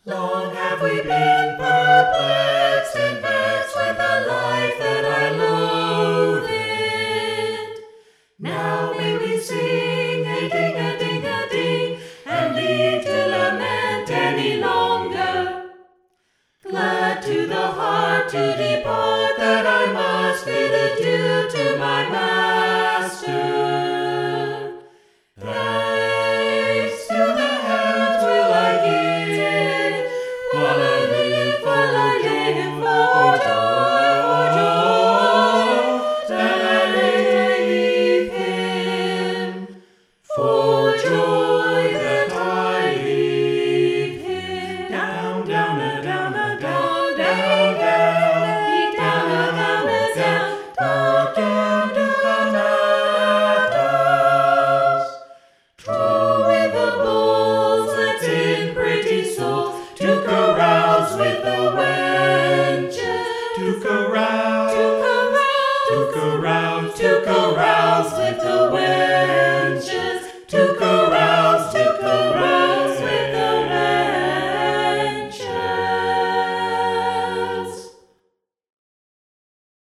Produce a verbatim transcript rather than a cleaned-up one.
Long have we been perplexed and vexed with a life that I loathed. Now may we sing a ding a ding a ding, and leave to lament any longer. Glad to the heart to depart, that I must bid adieu to my master.